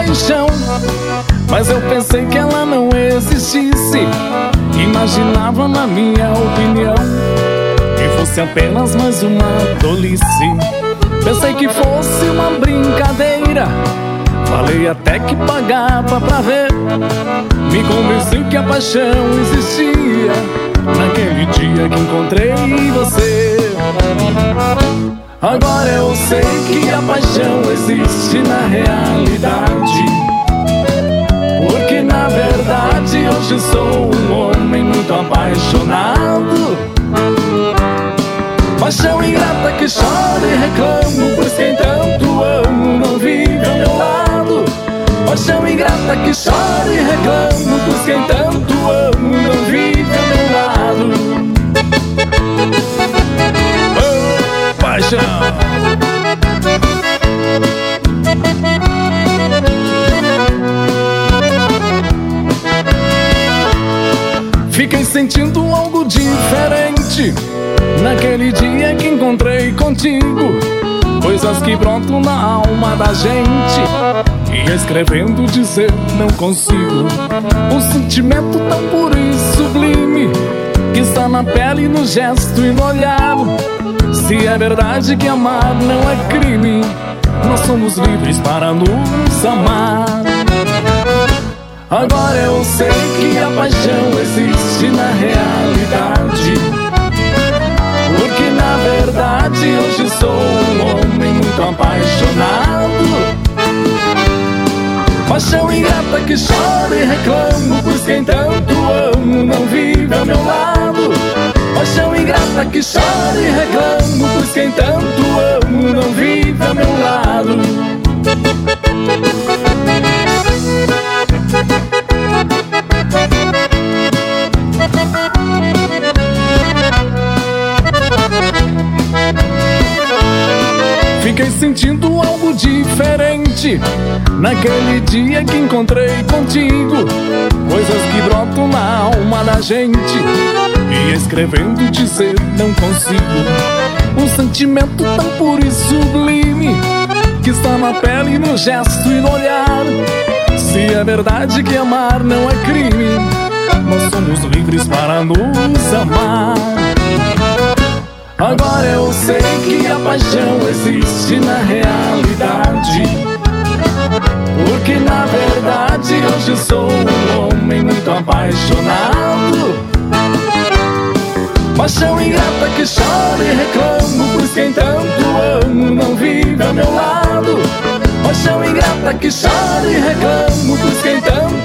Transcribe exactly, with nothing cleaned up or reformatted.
paixão, mas eu pensei que ela não existisse. Imaginava, na minha opinião, que fosse apenas mais uma tolice. Pensei que fosse uma brincadeira, falei até que pagava pra ver. Me convenci que a paixão existia naquele dia que encontrei você. Agora eu sei que a paixão existe na realidade, porque na verdade hoje sou um homem muito apaixonado. Paixão ingrata que chora e reclamo, pois quem tanto amo não vive ao meu lado. Paixão ingrata que chora e reclamo, pois quem tanto amo não vive ao meu lado. Oh, paixão. Fiquei sentindo algo diferente naquele dia que encontrei contigo. Coisas que brotam na alma da gente e escrevendo dizer não consigo. Um sentimento tão puro e sublime que está na pele, no gesto e no olhar. Se é verdade que amar não é crime, nós somos livres para nos amar. Agora eu sei que a paixão existe na realidade, porque na verdade hoje sou um homem muito apaixonado. Paixão ingrata que chora e reclamo, pois quem tanto amo não vive ao meu lado. Paixão ingrata que chora e reclamo, pois quem tanto amo não vive ao meu lado. Fiquei sentindo algo diferente naquele dia que encontrei contigo. Coisas que brotam na alma da gente e escrevendo dizer não consigo. Um sentimento tão puro e sublime que está na pele, no gesto e no olhar. Se é verdade que amar não é crime, nós somos livres para nos amar. Agora eu sei que a paixão existe na realidade, porque na verdade hoje sou um homem muito apaixonado. Paixão ingrata que chora e reclamo, pois quem tanto amo não vive ao meu lado. Paixão ingrata que chora e reclamo, pois quem tanto